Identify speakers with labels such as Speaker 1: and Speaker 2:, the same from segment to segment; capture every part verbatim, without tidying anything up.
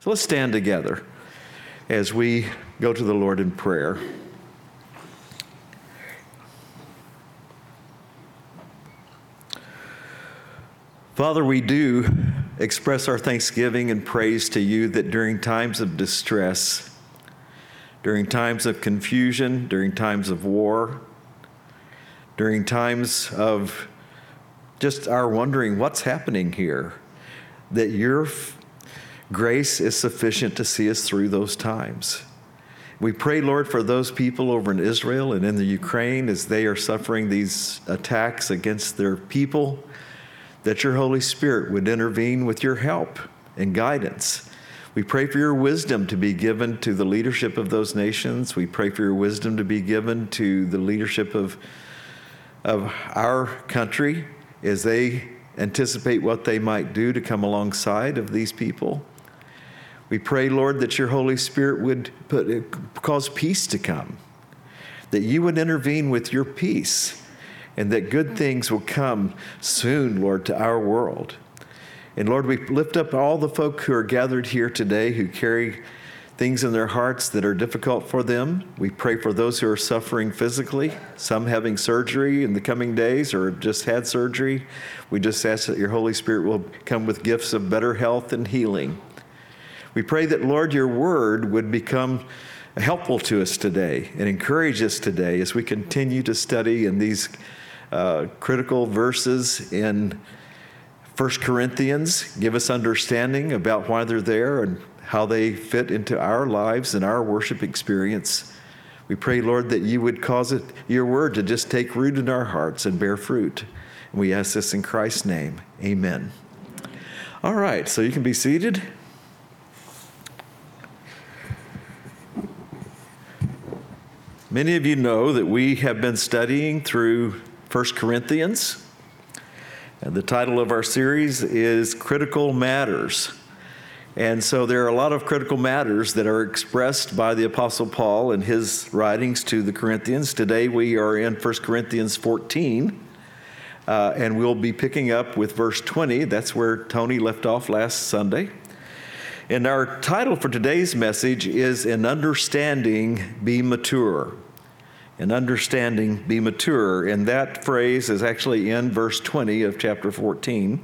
Speaker 1: So let's stand together as we go to the Lord in prayer. Father, we do express our thanksgiving and praise to you that during times of distress, during times of confusion, during times of war, during times of just our wondering what's happening here, that your f- grace is sufficient to see us through those times. We pray, Lord, for those people over in Israel and in the Ukraine as they are suffering these attacks against their people, that your Holy Spirit would intervene with your help and guidance. We pray for your wisdom to be given to the leadership of those nations. We pray for your wisdom to be given to the leadership of, of our country as they anticipate what they might do to come alongside of these people. We pray, Lord, that your Holy Spirit would put, cause peace to come, that you would intervene with your peace, and that good things will come soon, Lord, to our world. And Lord, we lift up all the folk who are gathered here today who carry things in their hearts that are difficult for them. We pray for those who are suffering physically, some having surgery in the coming days or just had surgery. We just ask that your Holy Spirit will come with gifts of better health and healing. We pray that, Lord, your word would become helpful to us today and encourage us today as we continue to study in these uh, critical verses in First Corinthians. Give us understanding about why they're there and how they fit into our lives and our worship experience. We pray, Lord, that you would cause it, your word to just take root in our hearts and bear fruit. And we ask this in Christ's name. Amen. All right, so you can be seated. Many of you know that we have been studying through First Corinthians. And the title of our series is Critical Matters. And so there are a lot of critical matters that are expressed by the Apostle Paul in his writings to the Corinthians. Today we are in First Corinthians fourteen, uh, and we'll be picking up with verse twenty. That's where Tony left off last Sunday. And our title for today's message is In Understanding, Be Mature. In understanding, be mature. And that phrase is actually in verse twenty of chapter fourteen.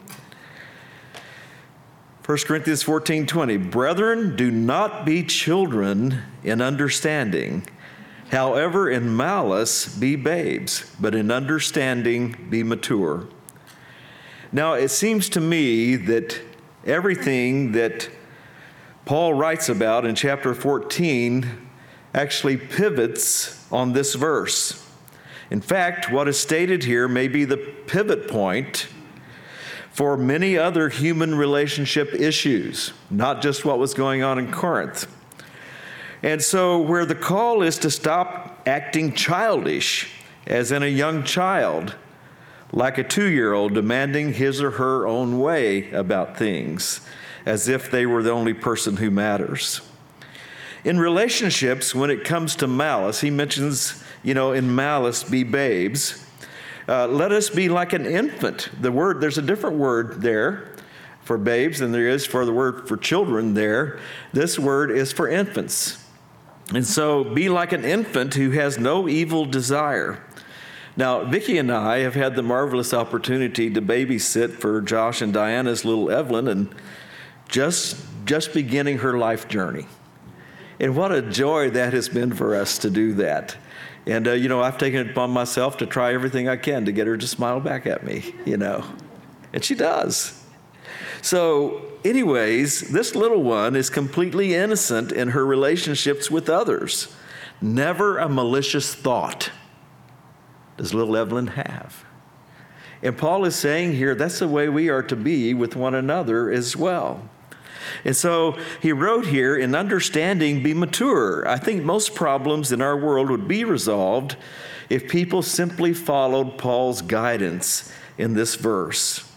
Speaker 1: First Corinthians fourteen twenty, Brethren, do not be children in understanding. However, in malice be babes, but in understanding be mature. Now, it seems to me that everything that Paul writes about in chapter fourteen actually pivots on this verse. In fact, what is stated here may be the pivot point for many other human relationship issues, not just what was going on in Corinth. And so where the call is to stop acting childish, as in a young child, like a two-year-old demanding his or her own way about things, as if they were the only person who matters. In relationships, when it comes to malice, he mentions, you know, in malice be babes. Uh, let us be like an infant. The word, there's a different word there for babes than there is for the word for children there. This word is for infants. And so be like an infant who has no evil desire. Now, Vicki and I have had the marvelous opportunity to babysit for Josh and Diana's little Evelyn, and just, just beginning her life journey. And what a joy that has been for us to do that. And, uh, you know, I've taken it upon myself to try everything I can to get her to smile back at me, you know. And she does. So, anyways, this little one is completely innocent in her relationships with others. Never a malicious thought does little Evelyn have. And Paul is saying here that's the way we are to be with one another as well. And so he wrote here, in understanding, be mature. I think most problems in our world would be resolved if people simply followed Paul's guidance in this verse.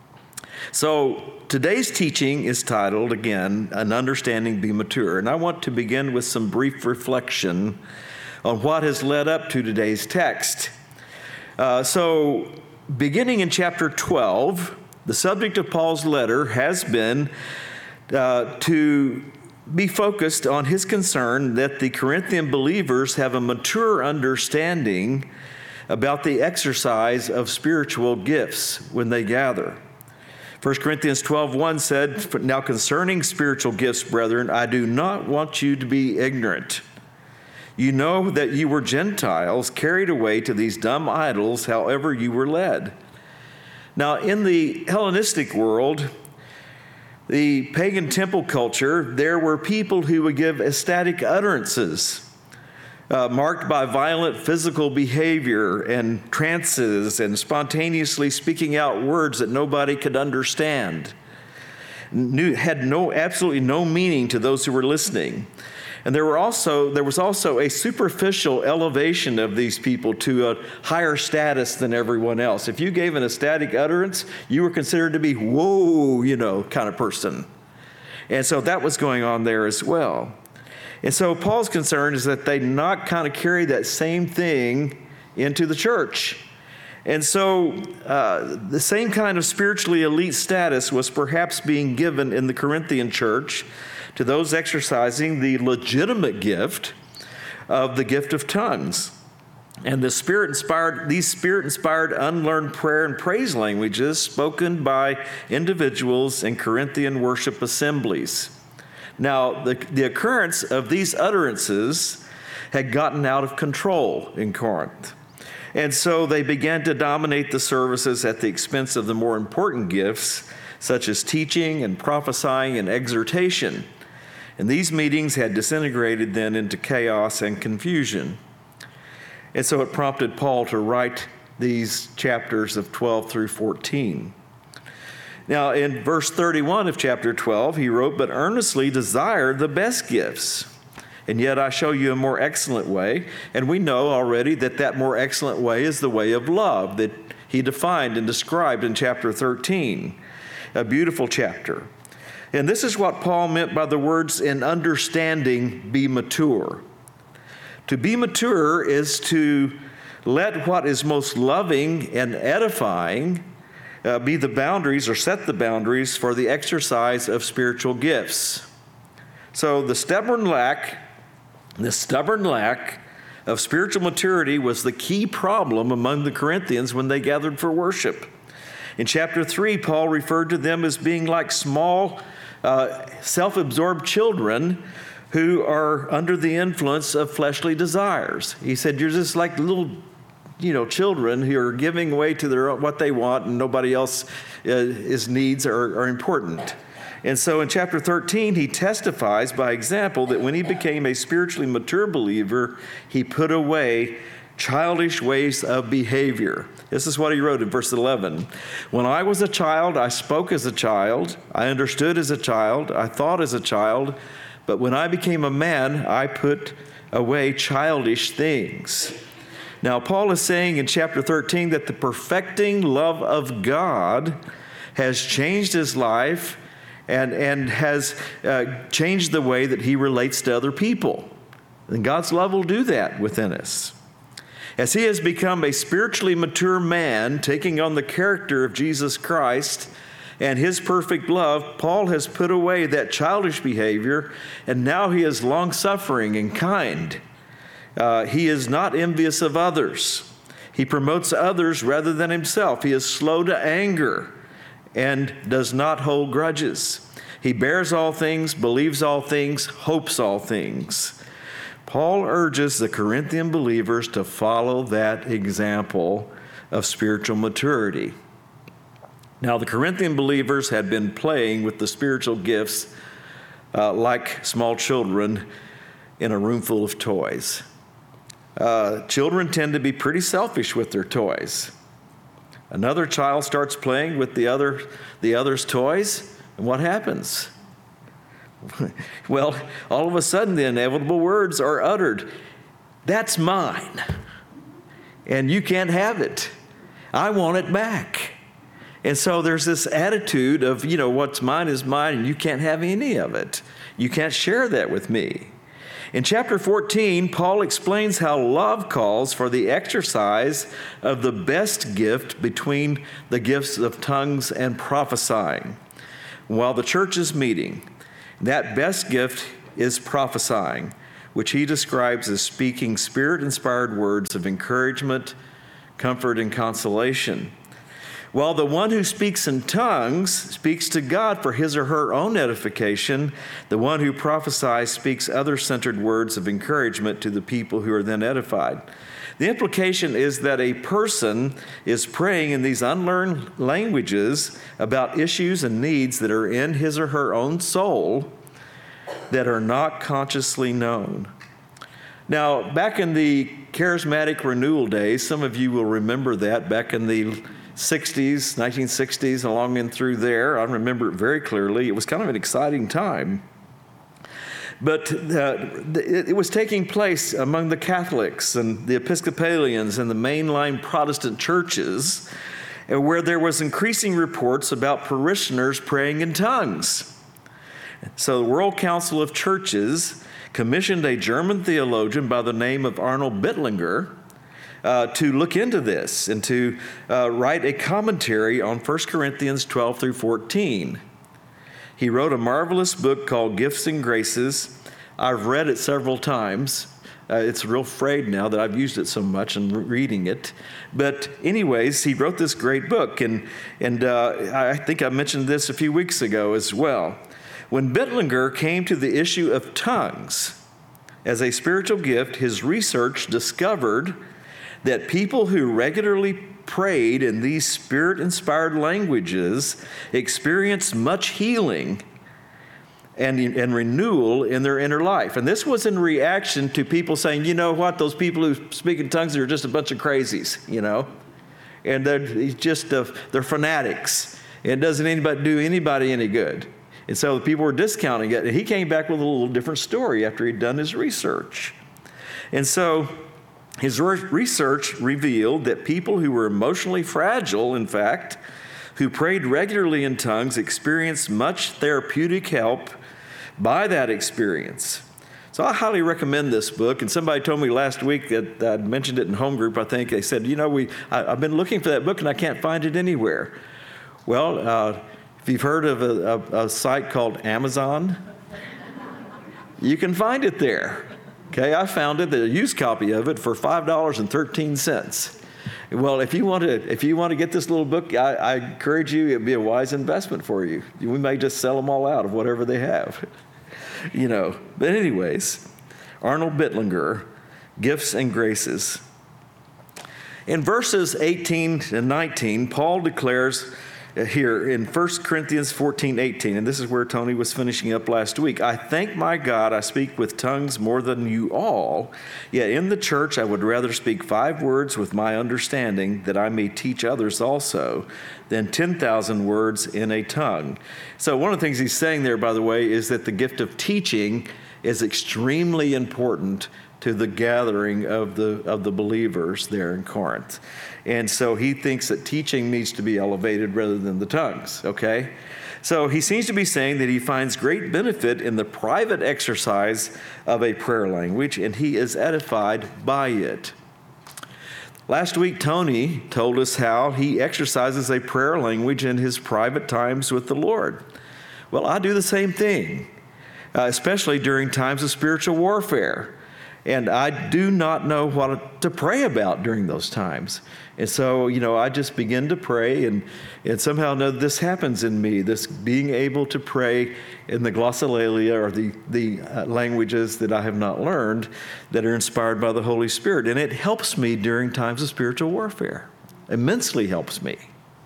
Speaker 1: So today's teaching is titled, again, An Understanding, Be Mature. And I want to begin with some brief reflection on what has led up to today's text. Uh, so beginning in chapter twelve, the subject of Paul's letter has been uh, to be focused on his concern that the Corinthian believers have a mature understanding about the exercise of spiritual gifts when they gather. First Corinthians twelve one said, "Now concerning spiritual gifts, brethren, I do not want you to be ignorant. You know that you were Gentiles carried away to these dumb idols, however you were led." Now, in the Hellenistic world, the pagan temple culture, there were people who would give ecstatic utterances, Uh, marked by violent physical behavior and trances and spontaneously speaking out words that nobody could understand. Knew, had no, absolutely no meaning to those who were listening. And there were also, there was also a superficial elevation of these people to a higher status than everyone else. If you gave an ecstatic utterance, you were considered to be, whoa, you know, kind of person. And so that was going on there as well. And so Paul's concern is that they not kind of carry that same thing into the church. And so uh, the same kind of spiritually elite status was perhaps being given in the Corinthian church to those exercising the legitimate gift of the gift of tongues. And the spirit-inspired, these spirit-inspired unlearned prayer and praise languages spoken by individuals in Corinthian worship assemblies. Now, the, the occurrence of these utterances had gotten out of control in Corinth. And so they began to dominate the services at the expense of the more important gifts, such as teaching and prophesying and exhortation. And these meetings had disintegrated then into chaos and confusion. And so it prompted Paul to write these chapters of twelve through fourteen. Now, in verse thirty-one of chapter twelve, he wrote, "But earnestly desire the best gifts, and yet I show you a more excellent way." And we know already that that more excellent way is the way of love that he defined and described in chapter thirteen, a beautiful chapter. And this is what Paul meant by the words, "in understanding be mature." To be mature is to let what is most loving and edifying Uh, be the boundaries or set the boundaries for the exercise of spiritual gifts. So the stubborn lack, the stubborn lack of spiritual maturity was the key problem among the Corinthians when they gathered for worship. In chapter three, Paul referred to them as being like small, uh, self-absorbed children who are under the influence of fleshly desires. He said, you're just like little you know, children who are giving way to their what they want and nobody else uh, his needs are, are important. And so in chapter thirteen, he testifies by example that when he became a spiritually mature believer, he put away childish ways of behavior. This is what he wrote in verse eleven. "When I was a child, I spoke as a child. I understood as a child. I thought as a child. But when I became a man, I put away childish things." Now, Paul is saying in chapter thirteen that the perfecting love of God has changed his life and, and has uh, changed the way that he relates to other people. And God's love will do that within us. As he has become a spiritually mature man, taking on the character of Jesus Christ and his perfect love, Paul has put away that childish behavior, and now he is long-suffering and kind. Uh, he is not envious of others. He promotes others rather than himself. He is slow to anger and does not hold grudges. He bears all things, believes all things, hopes all things. Paul urges the Corinthian believers to follow that example of spiritual maturity. Now, the Corinthian believers had been playing with the spiritual gifts uh, like small children in a room full of toys. Uh, children tend to be pretty selfish with their toys. Another child starts playing with the other, the other's toys, and what happens? Well, all of a sudden the inevitable words are uttered. "That's mine, and you can't have it. I want it back." And so there's this attitude of, you know, what's mine is mine, and you can't have any of it. You can't share that with me. In chapter fourteen, Paul explains how love calls for the exercise of the best gift between the gifts of tongues and prophesying. While the church is meeting, That best gift is prophesying, which he describes as speaking Spirit-inspired words of encouragement, comfort, and consolation. While the one who speaks in tongues speaks to God for his or her own edification, the one who prophesies speaks other-centered words of encouragement to the people who are then edified. The implication is that a person is praying in these unlearned languages about issues and needs that are in his or her own soul that are not consciously known. Now, back in the charismatic renewal days, some of you will remember that back in the sixties, nineteen sixties, along in through there. I remember it very clearly. It was kind of an exciting time. But uh, it, it was taking place among the Catholics and the Episcopalians and the mainline Protestant churches, uh, where there was increasing reports about parishioners praying in tongues. So the World Council of Churches commissioned a German theologian by the name of Arnold Bittlinger uh, to look into this and to uh, write a commentary on First Corinthians twelve through fourteen. He wrote a marvelous book called Gifts and Graces. I've read it several times. Uh, it's real frayed now that I've used it so much and re- reading it. But anyways, he wrote this great book, and, and uh, I think I mentioned this a few weeks ago as well. When Bittlinger came to the issue of tongues as a spiritual gift, his research discovered that people who regularly prayed in these Spirit-inspired languages experienced much healing and, and renewal in their inner life. And this was in reaction to people saying, you know what, those people who speak in tongues are just a bunch of crazies, you know? And they're just, uh, they're fanatics. It doesn't anybody do anybody any good. And so the people were discounting it. And he came back with a little different story after he'd done his research. And so his research revealed that people who were emotionally fragile, in fact, who prayed regularly in tongues, experienced much therapeutic help by that experience. So I highly recommend this book. And somebody told me last week that I'd mentioned it in home group, I think. They said, you know, we I, I've been looking for that book and I can't find it anywhere. Well, uh, if you've heard of a, a, a site called Amazon, you can find it there. Okay, I found it, the used copy of it, for five dollars and thirteen cents. Well, if you want to, if you want to get this little book, I, I encourage you. It'd be a wise investment for you. We may just sell them all out of whatever they have, you know. But anyways, Arnold Bittlinger, Gifts and Graces. In verses eighteen and nineteen, Paul declares here in First Corinthians fourteen, eighteen, and this is where Tony was finishing up last week. I thank my God I speak with tongues more than you all, yet in the church I would rather speak five words with my understanding, that I may teach others also, than ten thousand words in a tongue. So one of the things he's saying there, by the way, is that the gift of teaching is extremely important to the gathering of the of the believers there in Corinth. And so he thinks that teaching needs to be elevated rather than the tongues, okay? So he seems to be saying that he finds great benefit in the private exercise of a prayer language, and he is edified by it. Last week, Tony told us how he exercises a prayer language in his private times with the Lord. Well, I do the same thing, uh, especially during times of spiritual warfare. And I do not know what to pray about during those times. And so, you know, I just begin to pray, and, and somehow know this happens in me, this being able to pray in the glossolalia, or the, the uh, languages that I have not learned that are inspired by the Holy Spirit. And it helps me during times of spiritual warfare, immensely helps me.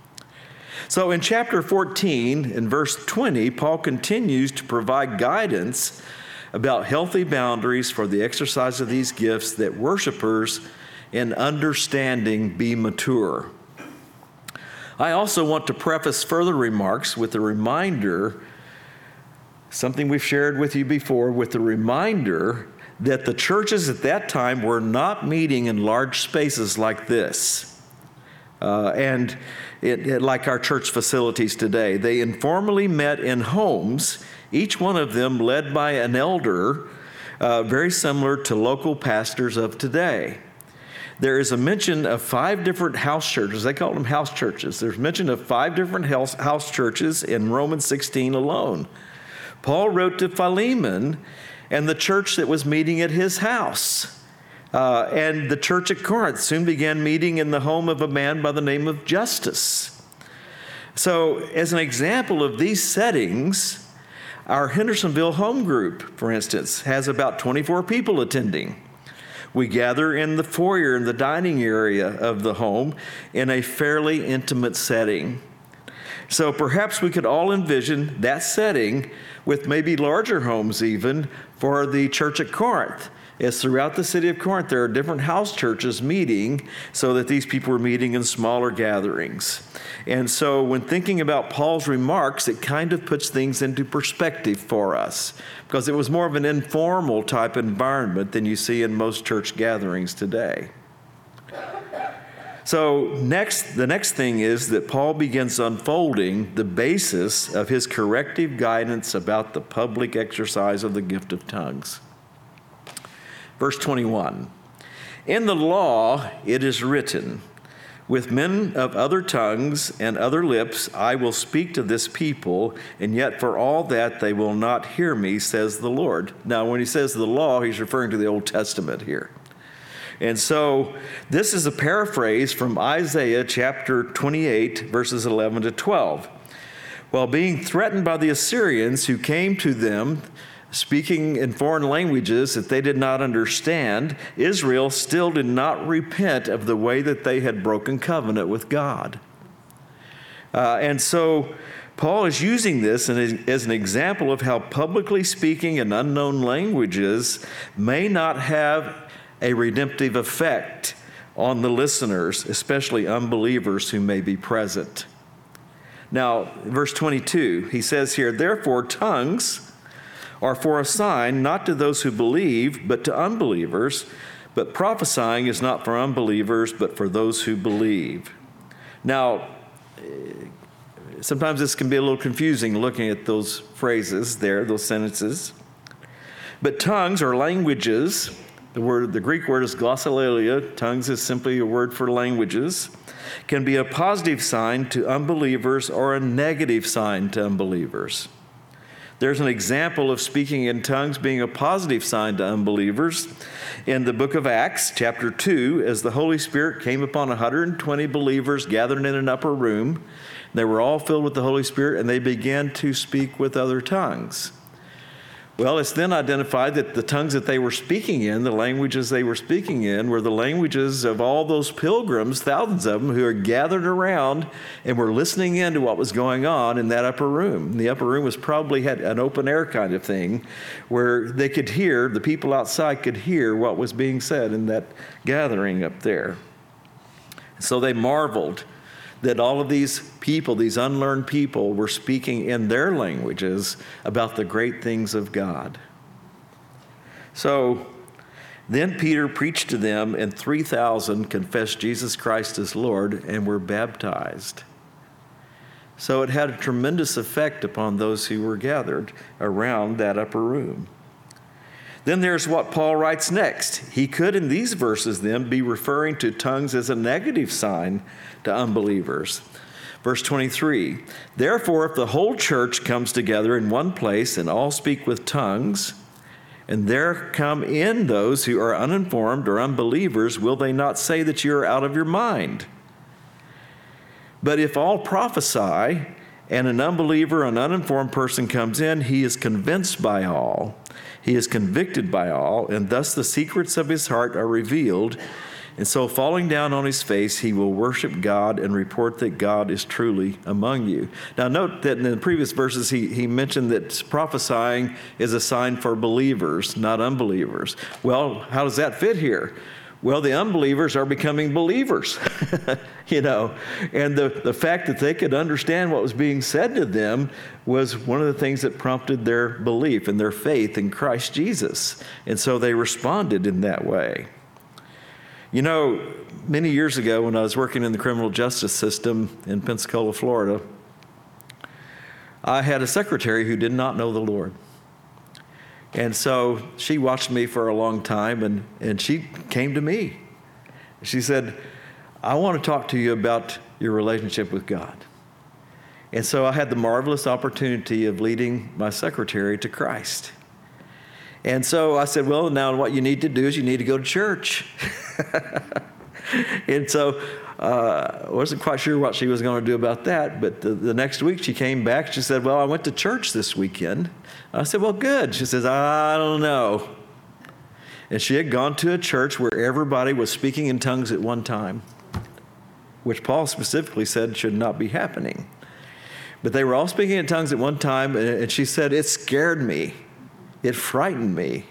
Speaker 1: So in chapter fourteen, in verse twenty, Paul continues to provide guidance about healthy boundaries for the exercise of these gifts, that worshipers in understanding be mature. I also want to preface further remarks with a reminder, something we've shared with you before, with the reminder that the churches at that time were not meeting in large spaces like this, uh, and it, it, like our church facilities today. They informally met in homes, each one of them led by an elder, uh, very similar to local pastors of today. There is a mention of five different house churches. They call them house churches. There's mention of five different house, house churches in Romans sixteen alone. Paul wrote to Philemon and the church that was meeting at his house. Uh, and the church at Corinth soon began meeting in the home of a man by the name of Justus. So as an example of these settings, our Hendersonville home group, for instance, has about twenty-four people attending. We gather in the foyer, in the dining area of the home, in a fairly intimate setting. So perhaps we could all envision that setting with maybe larger homes even for the church at Corinth. As throughout the city of Corinth, there are different house churches meeting so that these people were meeting in smaller gatherings. And so when thinking about Paul's remarks, it kind of puts things into perspective for us because it was more of an informal type environment than you see in most church gatherings today. So next, the next thing is that Paul begins unfolding the basis of his corrective guidance about the public exercise of the gift of tongues. Verse twenty-one, in the law it is written, with men of other tongues and other lips I will speak to this people, and yet for all that they will not hear me, says the Lord. Now when he says the law, he's referring to the Old Testament here. And so this is a paraphrase from Isaiah chapter twenty-eight, verses eleven to twelve. While being threatened by the Assyrians who came to them, speaking in foreign languages that they did not understand, Israel still did not repent of the way that they had broken covenant with God. Uh, and so Paul is using this as an example of how publicly speaking in unknown languages may not have a redemptive effect on the listeners, especially unbelievers who may be present. Now, verse twenty-two, he says here, therefore tongues are for a sign, not to those who believe, but to unbelievers. But prophesying is not for unbelievers, but for those who believe. Now, sometimes this can be a little confusing looking at those phrases there, those sentences. But tongues are languages. The word, the Greek word is glossolalia. Tongues is simply a word for languages. Can be a positive sign to unbelievers or a negative sign to unbelievers. There's an example of speaking in tongues being a positive sign to unbelievers in the book of Acts, chapter two, as the Holy Spirit came upon one hundred twenty believers gathered in an upper room. They were all filled with the Holy Spirit, and they began to speak with other tongues. Well, it's then identified that the tongues that they were speaking in, the languages they were speaking in, were the languages of all those pilgrims, thousands of them, who are gathered around and were listening in to what was going on in that upper room. The upper room was probably had an open air kind of thing where they could hear, the people outside could hear what was being said in that gathering up there. So they marveled that all of these people, these unlearned people, were speaking in their languages about the great things of God. So then Peter preached to them, and three thousand confessed Jesus Christ as Lord and were baptized. So it had a tremendous effect upon those who were gathered around that upper room. Then there's what Paul writes next. He could, in these verses then, be referring to tongues as a negative sign to unbelievers. Verse twenty-three, therefore, if the whole church comes together in one place and all speak with tongues, and there come in those who are uninformed or unbelievers, will they not say that you are out of your mind? But if all prophesy, and an unbeliever, an uninformed person comes in, he is convinced by all. He is convicted by all, and thus the secrets of his heart are revealed. And so falling down on his face, he will worship God and report that God is truly among you. Now note that in the previous verses, he, he mentioned that prophesying is a sign for believers, not unbelievers. Well, how does that fit here? Well, the unbelievers are becoming believers, you know, and the, the fact that they could understand what was being said to them was one of the things that prompted their belief and their faith in Christ Jesus. And so they responded in that way. You know, many years ago when I was working in the criminal justice system in Pensacola, Florida, I had a secretary who did not know the Lord. And so she watched me for a long time, and, and she came to me. She said, I want to talk to you about your relationship with God. And so I had the marvelous opportunity of leading my secretary to Christ. And so I said, well, now what you need to do is you need to go to church. And so uh, I wasn't quite sure what she was going to do about that. But the, the next week she came back. She said, well, I went to church this weekend. I said, well, good. She says, I don't know. And she had gone to a church where everybody was speaking in tongues at one time, which Paul specifically said should not be happening. But they were all speaking in tongues at one time, and she said, it scared me. It frightened me.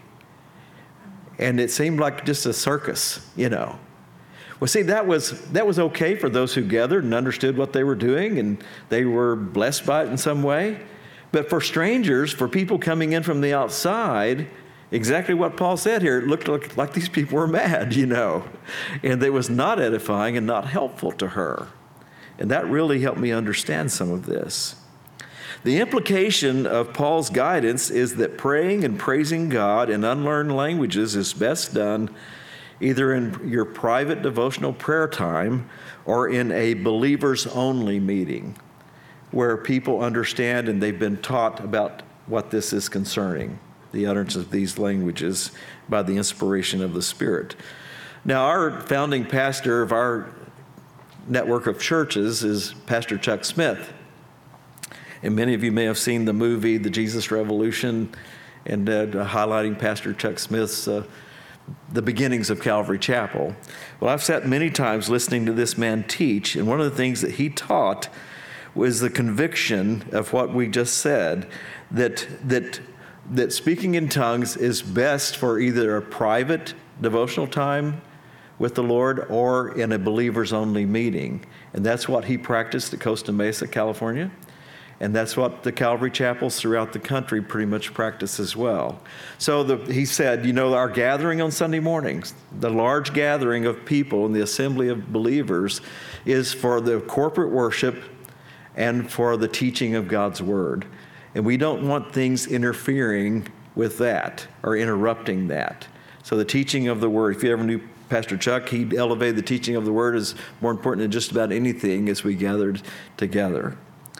Speaker 1: And it seemed like just a circus, you know. Well, see, that was that was okay for those who gathered and understood what they were doing, and they were blessed by it in some way. But for strangers, for people coming in from the outside, exactly what Paul said here, it looked like, like these people were mad, you know. And it was not edifying and not helpful to her. And that really helped me understand some of this. The implication of Paul's guidance is that praying and praising God in unlearned languages is best done either in your private devotional prayer time or in a believers-only meeting where people understand and they've been taught about what this is concerning, the utterance of these languages by the inspiration of the Spirit. Now, our founding pastor of our network of churches is Pastor Chuck Smith. And many of you may have seen the movie, The Jesus Revolution, and uh, highlighting Pastor Chuck Smith's uh, the beginnings of Calvary Chapel. Well, I've sat many times listening to this man teach, and one of the things that he taught was the conviction of what we just said, that that that speaking in tongues is best for either a private devotional time with the Lord or in a believers-only meeting. And that's what he practiced at Costa Mesa, California. And that's what the Calvary chapels throughout the country pretty much practice as well. So the, he said, you know, our gathering on Sunday mornings, the large gathering of people in the assembly of believers is for the corporate worship and for the teaching of God's word. And we don't want things interfering with that or interrupting that. So the teaching of the word, if you ever knew Pastor Chuck, he elevated the teaching of the word as more important than just about anything as we gathered together.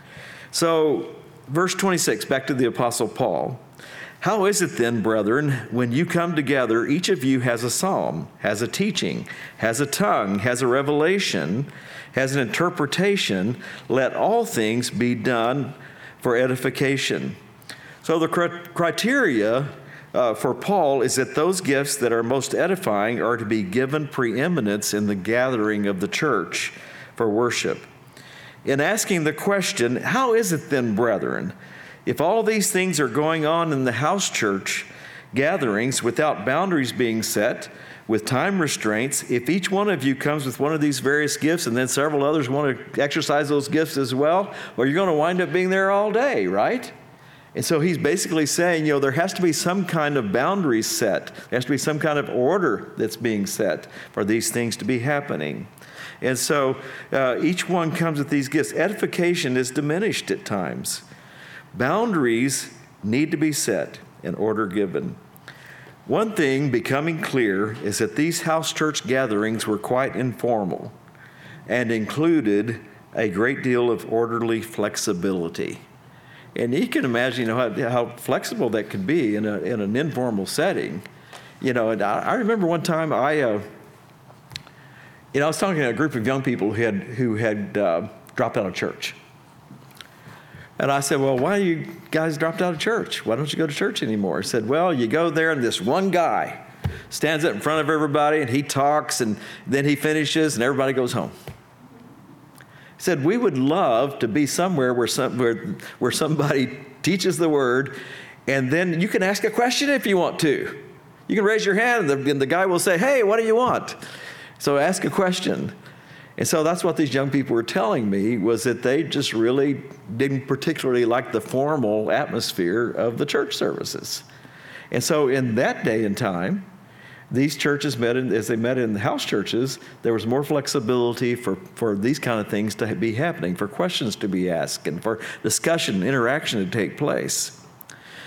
Speaker 1: So, verse twenty-six, back to the Apostle Paul. How is it then, brethren, when you come together, each of you has a psalm, has a teaching, has a tongue, has a revelation, has an interpretation, let all things be done for edification. So the criteria uh, for Paul is that those gifts that are most edifying are to be given preeminence in the gathering of the church for worship. In asking the question, how is it then, brethren, if all these things are going on in the house church gatherings without boundaries being set, with time restraints, if each one of you comes with one of these various gifts and then several others want to exercise those gifts as well, well, you're going to wind up being there all day, right? And so he's basically saying, you know, there has to be some kind of boundaries set. There has to be some kind of order that's being set for these things to be happening. And so uh, each one comes with these gifts. Edification is diminished at times. Boundaries need to be set and order given. One thing becoming clear is that these house church gatherings were quite informal and included a great deal of orderly flexibility. And you can imagine, you know, how, how flexible that could be in, a, in an informal setting. You know, and I, I remember one time I... Uh, You know, I was talking to a group of young people who had who had uh, dropped out of church. And I said, well, why you guys dropped out of church? Why don't you go to church anymore? He said, well, you go there and this one guy stands up in front of everybody and he talks and then he finishes and everybody goes home. He said, we would love to be somewhere where, some, where, where somebody teaches the word and then you can ask a question if you want to. You can raise your hand and the, and the guy will say, hey, what do you want? So ask a question. And so that's what these young people were telling me, was that they just really didn't particularly like the formal atmosphere of the church services. And so in that day and time, these churches met, in, as they met in the house churches, there was more flexibility for, for these kind of things to be happening, for questions to be asked, and for discussion, interaction to take place.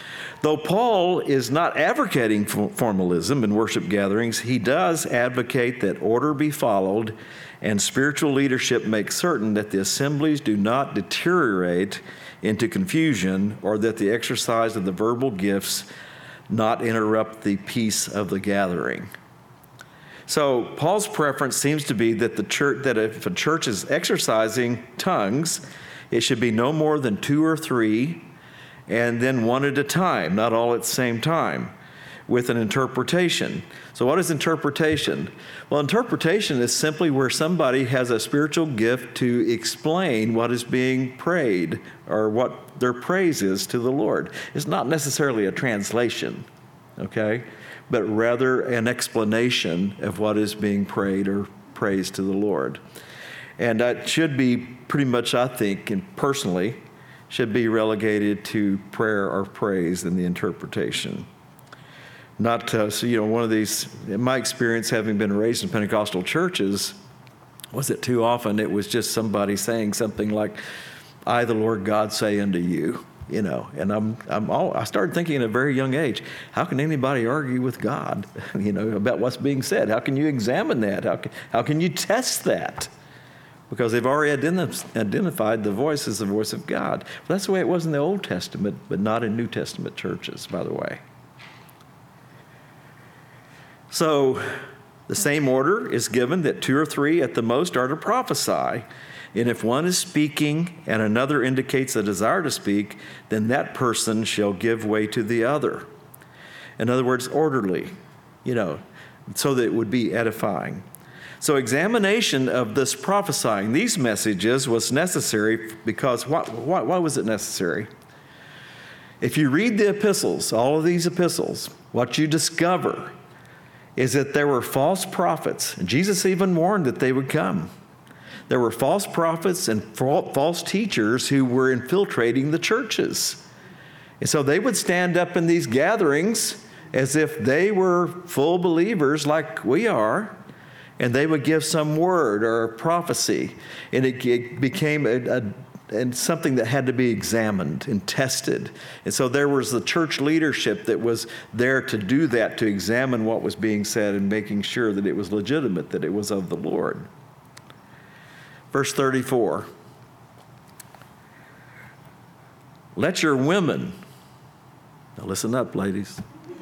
Speaker 1: Though Paul is not advocating formalism in worship gatherings, he does advocate that order be followed and spiritual leadership make certain that the assemblies do not deteriorate into confusion or that the exercise of the verbal gifts not interrupt the peace of the gathering. So Paul's preference seems to be that the church, that if a church is exercising tongues, it should be no more than two or three, and then one at a time, not all at the same time, with an interpretation. So what is interpretation? Well, interpretation is simply where somebody has a spiritual gift to explain what is being prayed or what their praise is to the Lord. It's not necessarily a translation, okay, but rather an explanation of what is being prayed or praised to the Lord. And that should be pretty much, I think, and personally, should be relegated to prayer or praise in the interpretation. Not, uh, so, you know, one of these, in my experience, having been raised in Pentecostal churches, was that too often it was just somebody saying something like, I, the Lord God, say unto you, you know, and I'm, I'm all, I started thinking at a very young age, how can anybody argue with God, you know, about what's being said? How can you examine that? How can, how can you test that? Because they've already identi- identified the voice as the voice of God. Well, that's the way it was in the Old Testament, but not in New Testament churches, by the way. So the same order is given that two or three at the most are to prophesy. And if one is speaking and another indicates a desire to speak, then that person shall give way to the other. In other words, orderly, you know, so that it would be edifying. So examination of this prophesying, these messages, was necessary because why, why, why was it necessary? If you read the epistles, all of these epistles, what you discover is that there were false prophets. And Jesus even warned that they would come. There were false prophets and false teachers who were infiltrating the churches. And so they would stand up in these gatherings as if they were full believers like we are, and they would give some word or a prophecy, and it, it became a, a and something that had to be examined and tested. And so there was the church leadership that was there to do that, to examine what was being said and making sure that it was legitimate, that it was of the Lord. Verse thirty-four. Let your women, now listen up, ladies.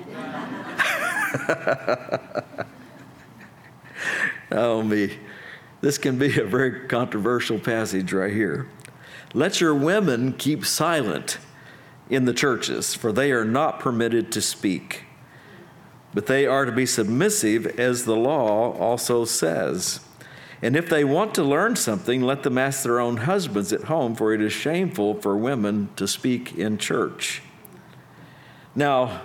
Speaker 1: Oh, me. This can be a very controversial passage right here. Let your women keep silent in the churches, for they are not permitted to speak, but they are to be submissive, as the law also says. And if they want to learn something, let them ask their own husbands at home, for it is shameful for women to speak in church. Now,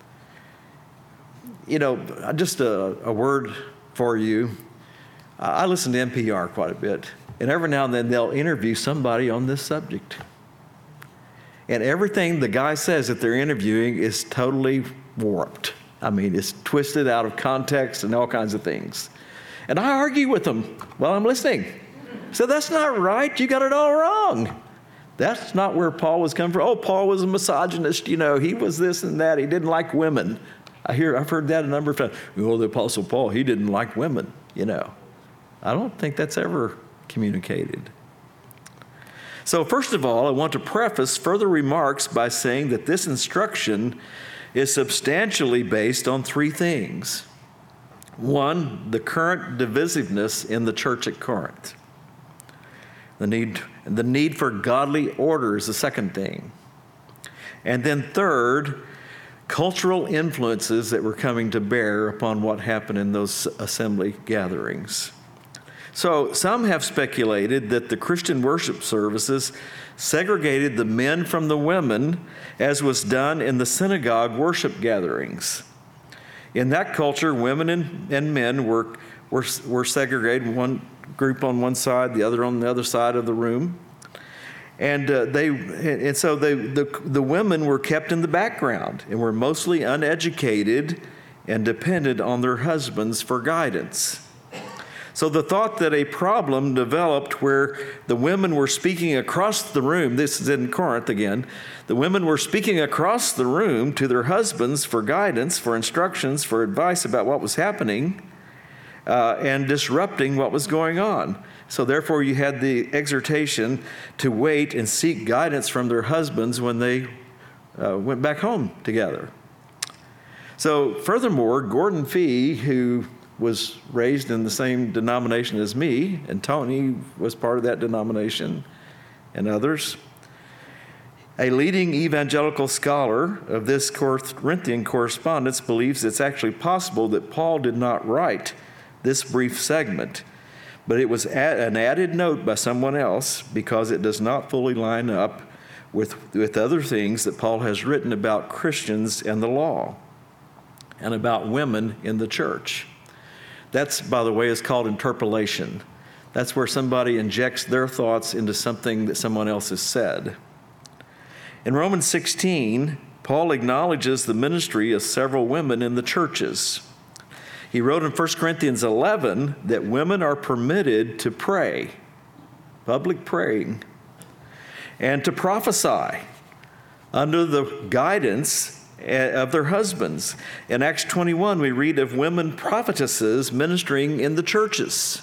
Speaker 1: you know, just a, a word for you. I listen to N P R quite a bit, and every now and then they'll interview somebody on this subject. And everything the guy says that they're interviewing is totally warped. I mean, it's twisted out of context and all kinds of things. And I argue with them while I'm listening. So that's not right. You got it all wrong. That's not where Paul was coming from. Oh, Paul was a misogynist. You know, he was this and that. He didn't like women. I hear, I've heard that a number of times. Oh, the Apostle Paul, he didn't like women, you know. I don't think that's ever communicated. So first of all, I want to preface further remarks by saying that this instruction is substantially based on three things. One, the current divisiveness in the church at Corinth. The need, the need for godly order is the second thing. And then third, cultural influences that were coming to bear upon what happened in those assembly gatherings. So some have speculated that the Christian worship services segregated the men from the women, as was done in the synagogue worship gatherings. In that culture, women and, and men were, were, were segregated, one group on one side, the other on the other side of the room. And uh, they, and so they, the, the women were kept in the background and were mostly uneducated and depended on their husbands for guidance. So the thought that a problem developed where the women were speaking across the room, this is in Corinth again, the women were speaking across the room to their husbands for guidance, for instructions, for advice about what was happening, uh, and disrupting what was going on. So therefore you had the exhortation to wait and seek guidance from their husbands when they uh, went back home together. So furthermore, Gordon Fee, who was raised in the same denomination as me, and Tony was part of that denomination, and others, a leading evangelical scholar of this Corinthian correspondence, believes it's actually possible that Paul did not write this brief segment, but it was an added note by someone else because it does not fully line up with, with other things that Paul has written about Christians and the law and about women in the church. That's, by the way, is called interpolation. That's where somebody injects their thoughts into something that someone else has said. In Romans sixteen, Paul acknowledges the ministry of several women in the churches. He wrote in First Corinthians eleven that women are permitted to pray, public praying, and to prophesy under the guidance of their husbands. In Acts twenty-one, we read of women prophetesses ministering in the churches.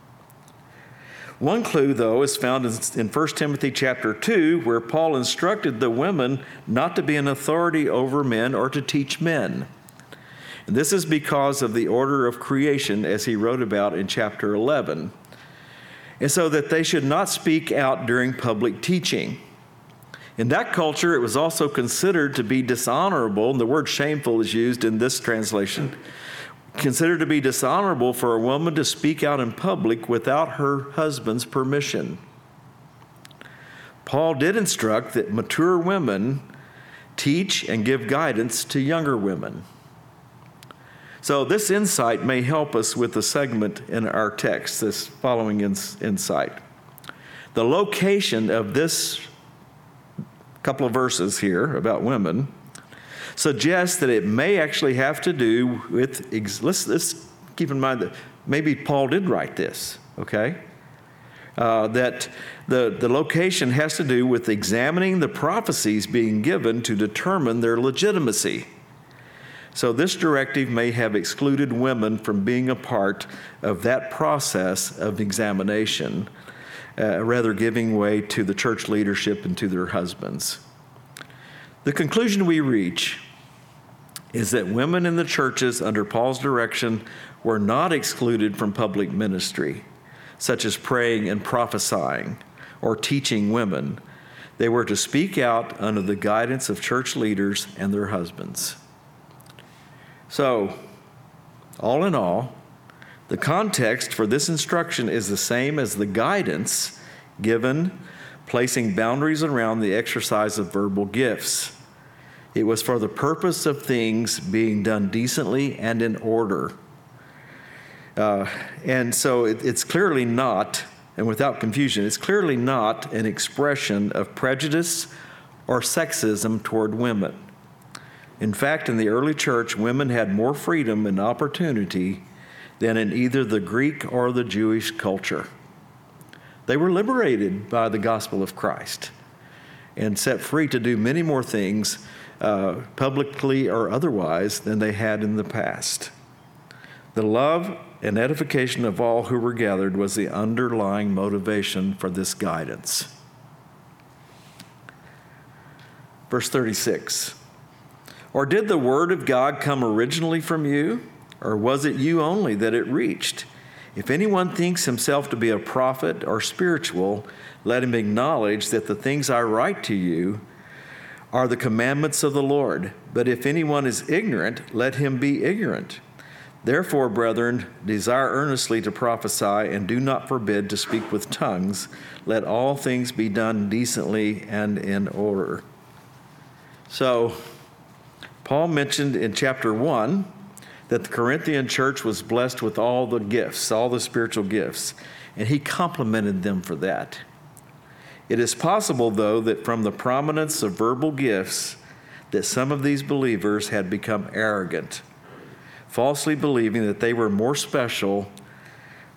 Speaker 1: One clue, though, is found in First Timothy chapter two, where Paul instructed the women not to be an authority over men or to teach men. And this is because of the order of creation, as he wrote about in chapter eleven. And so that they should not speak out during public teaching. In that culture, it was also considered to be dishonorable, and the word shameful is used in this translation, considered to be dishonorable for a woman to speak out in public without her husband's permission. Paul did instruct that mature women teach and give guidance to younger women. So this insight may help us with the segment in our text, this following ins- insight. The location of this couple of verses here about women suggests that it may actually have to do with, let's, let's keep in mind that maybe Paul did write this, okay? Uh, that the, the location has to do with examining the prophecies being given to determine their legitimacy. So this directive may have excluded women from being a part of that process of examination, Uh, rather giving way to the church leadership and to their husbands. The conclusion we reach is that women in the churches under Paul's direction were not excluded from public ministry, such as praying and prophesying or teaching women. They were to speak out under the guidance of church leaders and their husbands. So, all in all, the context for this instruction is the same as the guidance given, placing boundaries around the exercise of verbal gifts. It was for the purpose of things being done decently and in order. Uh, and so it, it's clearly not, and without confusion, it's clearly not an expression of prejudice or sexism toward women. In fact, in the early church, women had more freedom and opportunity than in either the Greek or the Jewish culture. They were liberated by the gospel of Christ and set free to do many more things, uh, publicly or otherwise, than they had in the past. The love and edification of all who were gathered was the underlying motivation for this guidance. Verse thirty-six, or did the word of God come originally from you? Or was it you only that it reached? If anyone thinks himself to be a prophet or spiritual, let him acknowledge that the things I write to you are the commandments of the Lord. But if anyone is ignorant, let him be ignorant. Therefore, brethren, desire earnestly to prophesy, and do not forbid to speak with tongues. Let all things be done decently and in order. So, Paul mentioned in chapter one that the Corinthian church was blessed with all the gifts, all the spiritual gifts, and he complimented them for that. It is possible, though, that from the prominence of verbal gifts, that some of these believers had become arrogant, falsely believing that they were more special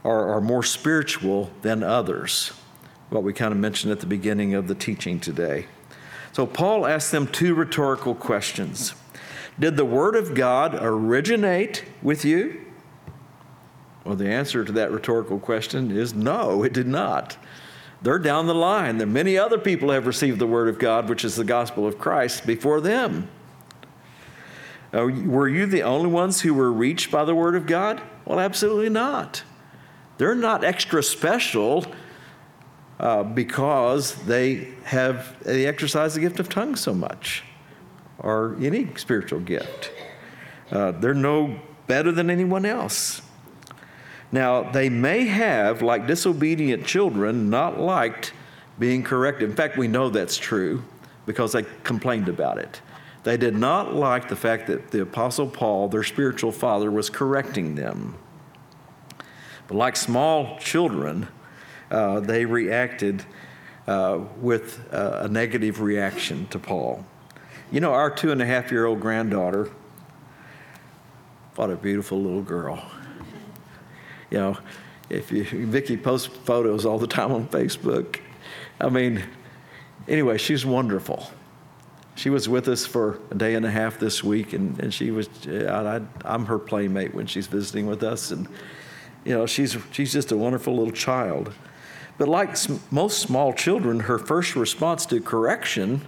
Speaker 1: are, are more spiritual than others, what we kind of mentioned at the beginning of the teaching today. So Paul asked them two rhetorical questions. Did the Word of God originate with you? Well, the answer to that rhetorical question is no, it did not. They're down the line. There are many other people who have received the Word of God, which is the gospel of Christ, before them. Uh, were you the only ones who were reached by the Word of God? Well, absolutely not. They're not extra special uh, because they have they exercise the gift of tongues so much, or any spiritual gift. Uh, they're no better than anyone else. Now, they may have, like disobedient children, not liked being corrected. In fact, we know that's true because they complained about it. They did not like the fact that the Apostle Paul, their spiritual father, was correcting them. But like small children, uh, they reacted uh, with uh, a negative reaction to Paul. You know, our two and a half year old granddaughter, what a beautiful little girl. You know, if you, Vicki posts photos all the time on Facebook. I mean, anyway, she's wonderful. She was with us for a day and a half this week, and, and she was, I, I'm her playmate when she's visiting with us. And, you know, she's, she's just a wonderful little child. But like sm- most small children, her first response to correction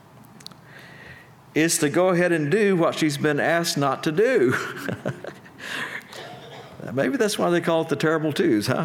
Speaker 1: is to go ahead and do what she's been asked not to do. Maybe that's why they call it the terrible twos, huh?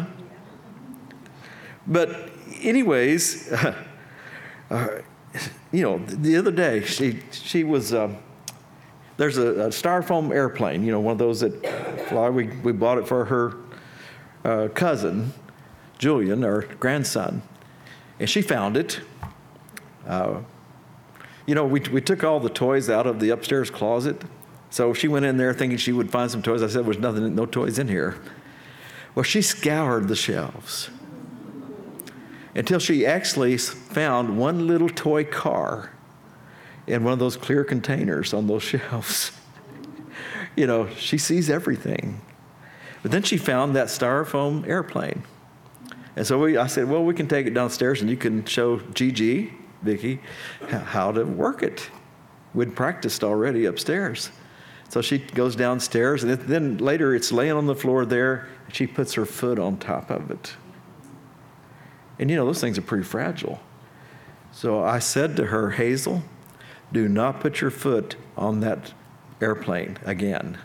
Speaker 1: But anyways, uh, uh, you know, the other day, she she was, uh, there's a, a styrofoam airplane, you know, one of those that fly. We, we bought it for her uh, cousin, Julian, our grandson, and she found it. Uh, you know, we we took all the toys out of the upstairs closet. So she went in there thinking she would find some toys. I said, there's nothing, no toys in here. Well, she scoured the shelves until she actually found one little toy car in one of those clear containers on those shelves. You know, she sees everything. But then she found that styrofoam airplane. And so we, I said, well, we can take it downstairs and you can show Gigi, Vicki, how to work it. We'd practiced already upstairs. So she goes downstairs, and then later it's laying on the floor there, and she puts her foot on top of it. And you know, those things are pretty fragile. So I said to her, Hazel, do not put your foot on that airplane again.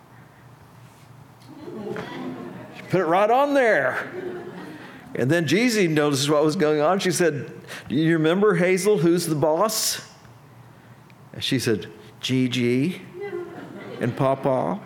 Speaker 1: She put it right on there. And then Gigi noticed what was going on. She said, do you remember, Hazel, who's the boss? And she said, Gigi and Papa.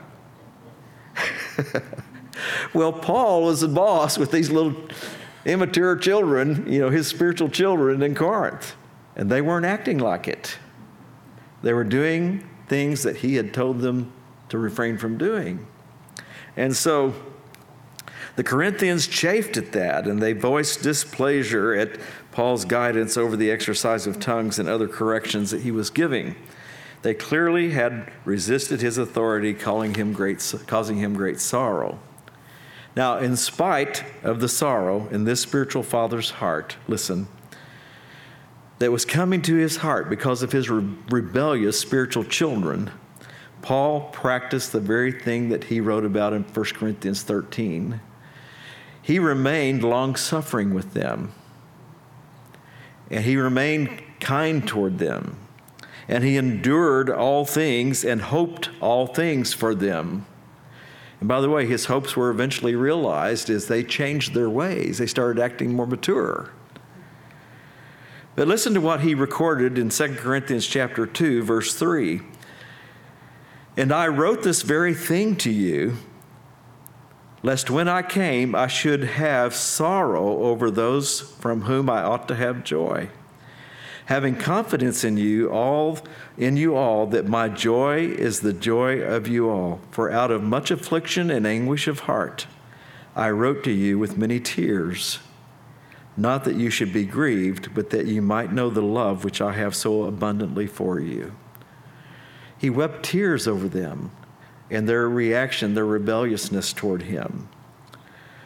Speaker 1: Well, Paul was the boss with these little immature children, you know, his spiritual children in Corinth. And they weren't acting like it. They were doing things that he had told them to refrain from doing. And so the Corinthians chafed at that, and they voiced displeasure at Paul's guidance over the exercise of tongues and other corrections that he was giving. They clearly had resisted his authority, calling him great, causing him great sorrow. Now, in spite of the sorrow in this spiritual father's heart, listen, that was coming to his heart because of his re- rebellious spiritual children, Paul practiced the very thing that he wrote about in First Corinthians thirteen. He remained long-suffering with them, and he remained kind toward them. And he endured all things and hoped all things for them. And by the way, his hopes were eventually realized as they changed their ways. They started acting more mature. But listen to what he recorded in Second Corinthians chapter two, verse three. And I wrote this very thing to you, lest when I came I should have sorrow over those from whom I ought to have joy. Having confidence in you all, in you all, that my joy is the joy of you all. For out of much affliction and anguish of heart, I wrote to you with many tears, not that you should be grieved, but that you might know the love which I have so abundantly for you. He wept tears over them and their reaction, their rebelliousness toward him.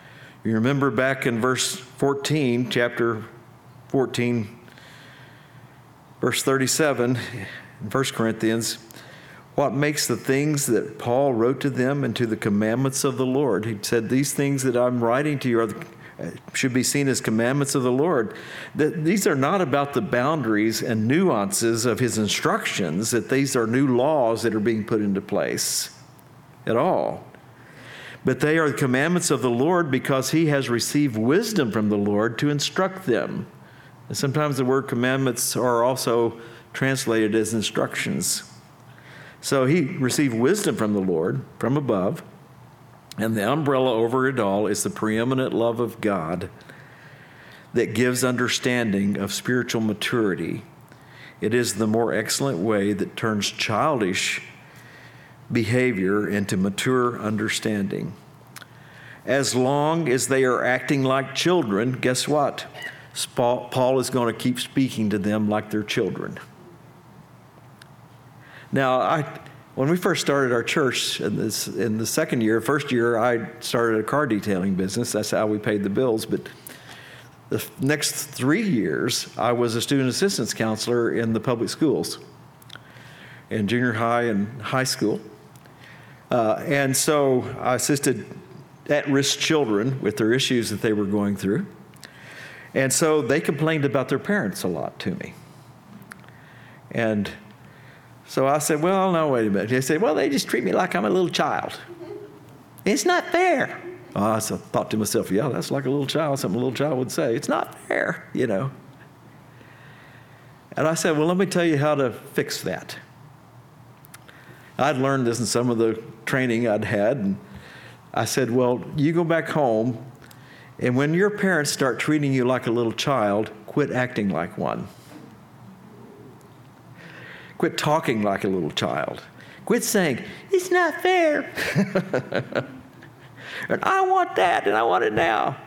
Speaker 1: You remember back in verse fourteen, chapter fourteen, verse thirty-seven, in First Corinthians, what makes the things that Paul wrote to them into the commandments of the Lord? He said, these things that I'm writing to you are the, should be seen as commandments of the Lord. That these are not about the boundaries and nuances of his instructions, that these are new laws that are being put into place at all. But they are the commandments of the Lord because he has received wisdom from the Lord to instruct them. And sometimes the word commandments are also translated as instructions. So he received wisdom from the Lord, from above, and the umbrella over it all is the preeminent love of God that gives understanding of spiritual maturity. It is the more excellent way that turns childish behavior into mature understanding. As long as they are acting like children, guess what? Paul is going to keep speaking to them like they're children. Now, I, when we first started our church in, this, in the second year, first year, I started a car detailing business. That's how we paid the bills. But the next three years, I was a student assistance counselor in the public schools, in junior high and high school. Uh, and so I assisted at-risk children with their issues that they were going through. And so they complained about their parents a lot to me. And so I said, well, no, wait a minute. They said, well, they just treat me like I'm a little child. It's not fair. Oh, I thought to myself, yeah, that's like a little child, something a little child would say. It's not fair, you know. And I said, well, let me tell you how to fix that. I'd learned this in some of the training I'd had. And I said, well, you go back home, and when your parents start treating you like a little child, quit acting like one. Quit talking like a little child. Quit saying, it's not fair. And I want that, and I want it now.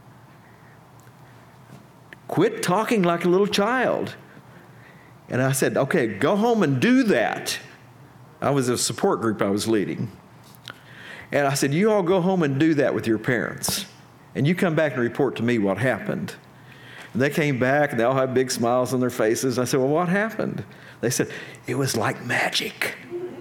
Speaker 1: Quit talking like a little child. And I said, okay, go home and do that. I was a support group I was leading. And I said, you all go home and do that with your parents. And you come back and report to me what happened. And they came back, and they all had big smiles on their faces. I said, well, what happened? They said, it was like magic.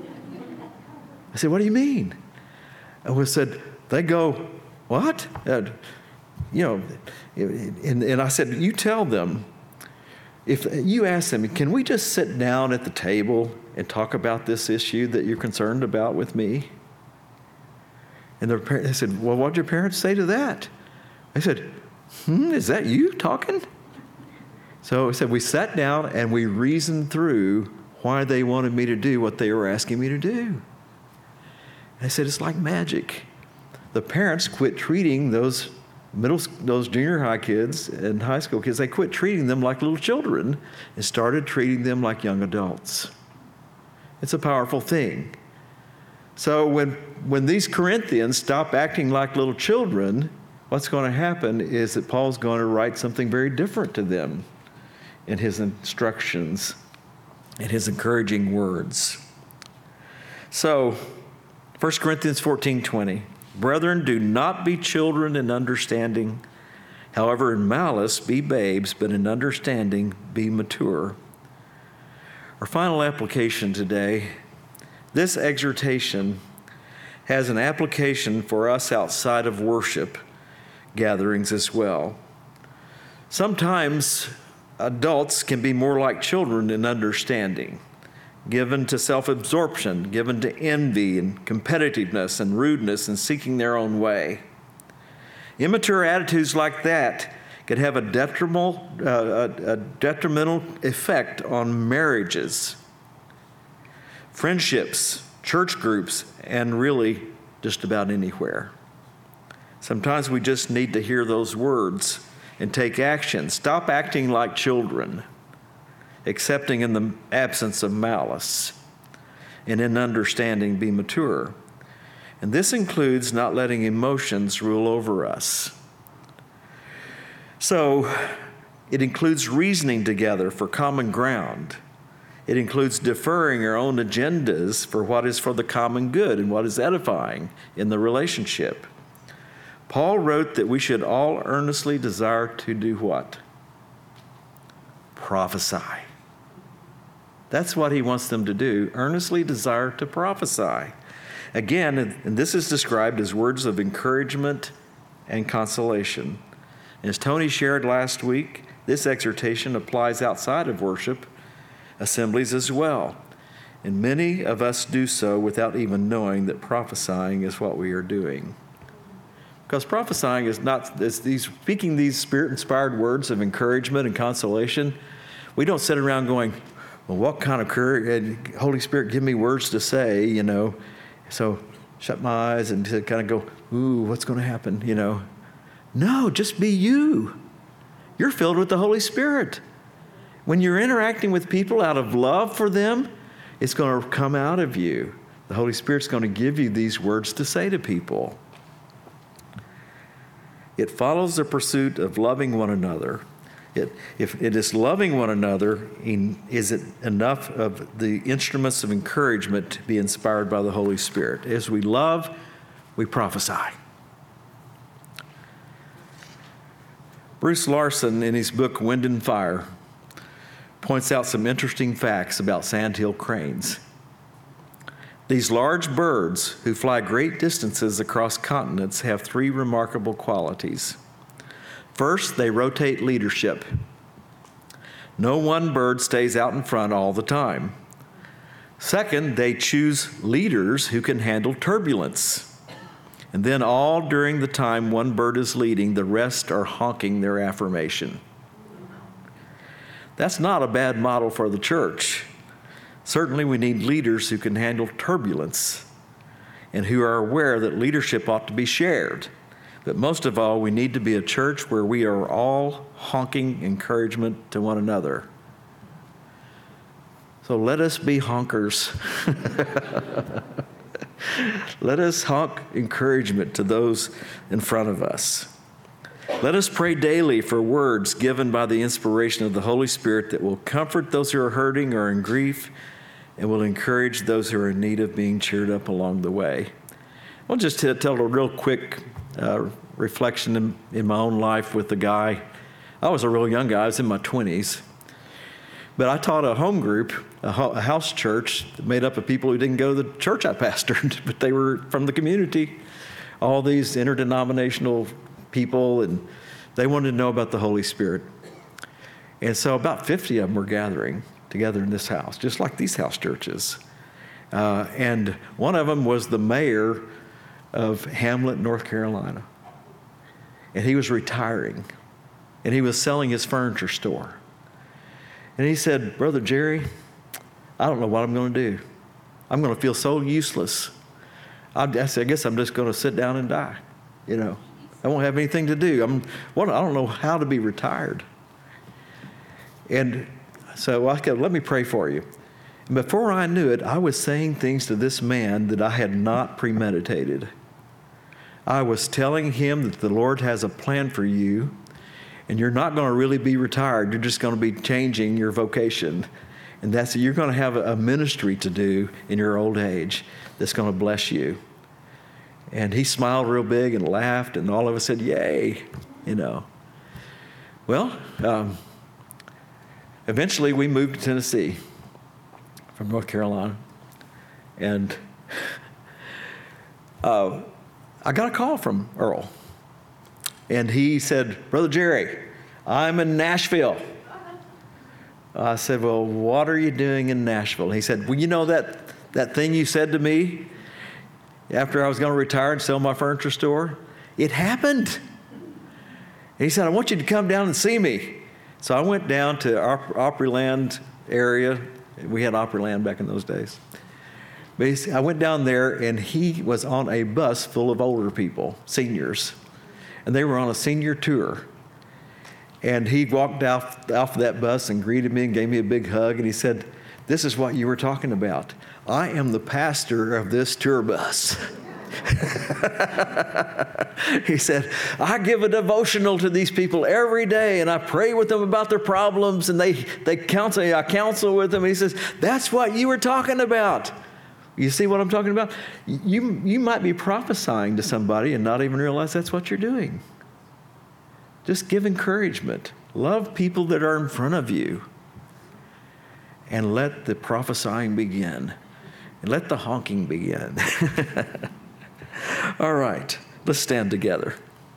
Speaker 1: I said, what do you mean? And we said, they go, what? And, you know, and, and I said, you tell them, if you ask them, can we just sit down at the table and talk about this issue that you're concerned about with me? And their parents, they said, well, what did your parents say to that? I said, hmm, is that you talking? So I said, we sat down and we reasoned through why they wanted me to do what they were asking me to do. And I said, it's like magic. The parents quit treating those middle, those junior high kids and high school kids, they quit treating them like little children and started treating them like young adults. It's a powerful thing. So when, when these Corinthians stop acting like little children, what's going to happen is that Paul's going to write something very different to them in his instructions and his encouraging words. So, First Corinthians fourteen twenty, brethren, do not be children in understanding. However, in malice be babes, but in understanding be mature. Our final application today, this exhortation has an application for us outside of worship gatherings as well. Sometimes adults can be more like children in understanding, given to self-absorption, given to envy and competitiveness and rudeness and seeking their own way. Immature attitudes like that could have a detrimental, uh, a, a detrimental effect on marriages, friendships, church groups, and really just about anywhere. Sometimes we just need to hear those words and take action. Stop acting like children, accepting in the absence of malice, and in understanding be mature. And this includes not letting emotions rule over us. So it includes reasoning together for common ground. It includes deferring our own agendas for what is for the common good and what is edifying in the relationship. Paul wrote that we should all earnestly desire to do what? Prophesy. That's what he wants them to do, earnestly desire to prophesy. Again, and this is described as words of encouragement and consolation. As Tony shared last week, this exhortation applies outside of worship assemblies as well. And many of us do so without even knowing that prophesying is what we are doing. Because prophesying is not, is these, speaking these spirit-inspired words of encouragement and consolation, we don't sit around going, well, what kind of courage, Holy Spirit, give me words to say, you know. So shut my eyes and to kind of go, ooh, what's going to happen, you know. No, just be you. You're filled with the Holy Spirit. When you're interacting with people out of love for them, it's going to come out of you. The Holy Spirit's going to give you these words to say to people. It follows the pursuit of loving one another. It, if it is loving one another, is it enough of the instruments of encouragement to be inspired by the Holy Spirit? As we love, we prophesy. Bruce Larson, in his book Wind and Fire, points out some interesting facts about sandhill cranes. These large birds who fly great distances across continents have three remarkable qualities. First, they rotate leadership. No one bird stays out in front all the time. Second, they choose leaders who can handle turbulence. And then all during the time one bird is leading, the rest are honking their affirmation. That's not a bad model for the church. Certainly we need leaders who can handle turbulence and who are aware that leadership ought to be shared. But most of all, we need to be a church where we are all honking encouragement to one another. So let us be honkers. Let us honk encouragement to those in front of us. Let us pray daily for words given by the inspiration of the Holy Spirit that will comfort those who are hurting or in grief and will encourage those who are in need of being cheered up along the way. I'll just t- tell a real quick uh, reflection in, in my own life with the guy. I was a real young guy. I was in my twenties. But I taught a home group, a, ho- a house church made up of people who didn't go to the church I pastored, but they were from the community. All these interdenominational people, and they wanted to know about the Holy Spirit. And so about fifty of them were gathering together in this house, just like these house churches. Uh, and one of them was the mayor of Hamlet, North Carolina. And he was retiring, and he was selling his furniture store. And he said, Brother Jerry, I don't know what I'm going to do. I'm going to feel so useless. I, I said, I guess I'm just going to sit down and die. You know, I won't have anything to do. I'm, what, I don't know how to be retired. And so I said, let me pray for you. And before I knew it, I was saying things to this man that I had not premeditated. I was telling him that the Lord has a plan for you, and you're not going to really be retired. You're just going to be changing your vocation. And that's, you're going to have a ministry to do in your old age that's going to bless you. And he smiled real big and laughed, and all of us said, yay, you know. Well, um, eventually we moved to Tennessee from North Carolina. And uh, I got a call from Earl. And he said, Brother Jerry, I'm in Nashville. I said, well, what are you doing in Nashville? He said, well, you know that, that thing you said to me after I was going to retire and sell my furniture store? It happened. And he said, I want you to come down and see me. So I went down to Op- Opryland area. We had Opryland back in those days. But I went down there, and he was on a bus full of older people, seniors. And they were on a senior tour. And he walked off, off that bus and greeted me and gave me a big hug. And he said, this is what you were talking about. I am the pastor of this tour bus. He said, I give a devotional to these people every day, and I pray with them about their problems, and they, they counsel, I counsel with them. And he says, that's what you were talking about. You see what I'm talking about? You, you might be prophesying to somebody and not even realize that's what you're doing. Just give encouragement. Love people that are in front of you. And let the prophesying begin. And let the honking begin. All right, let's stand together.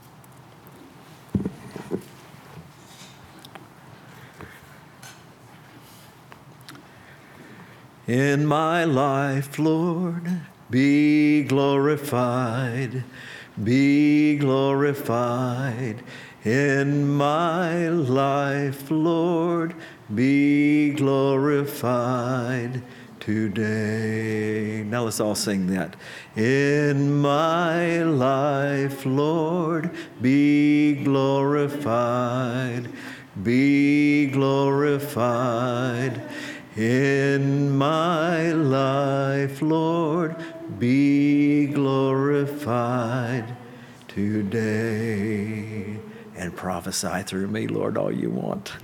Speaker 1: In my life, Lord, be glorified, be glorified. In my life, Lord, be glorified today. Now let's all sing that. In my life, Lord, be glorified, be glorified. In my life, Lord, be glorified today. And prophesy through me, Lord, all you want.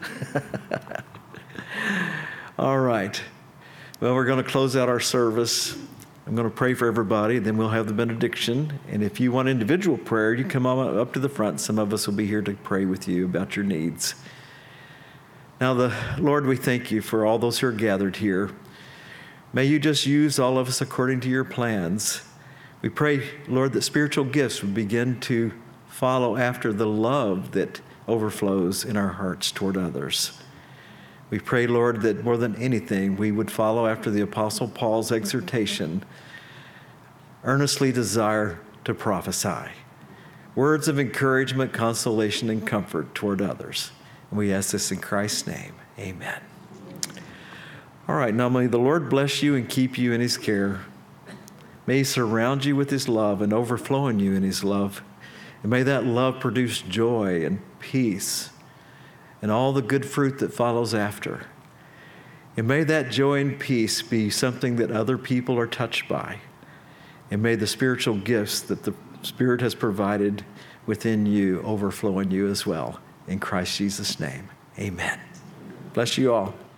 Speaker 1: All right. Well, we're going to close out our service. I'm going to pray for everybody, then we'll have the benediction. And if you want individual prayer, you come on up to the front. Some of us will be here to pray with you about your needs. Now, the Lord, we thank you for all those who are gathered here. May you just use all of us according to your plans. We pray, Lord, that spiritual gifts would begin to follow after the love that overflows in our hearts toward others. We pray, Lord, that more than anything, we would follow after the Apostle Paul's exhortation, earnestly desire to prophesy. Words of encouragement, consolation, and comfort toward others. And we ask this in Christ's name. Amen. All right, now may the Lord bless you and keep you in his care. May he surround you with his love and overflow in you in his love. And may that love produce joy and peace and all the good fruit that follows after. And may that joy and peace be something that other people are touched by. And may the spiritual gifts that the Spirit has provided within you overflow in you as well. In Christ Jesus' name, amen. Bless you all.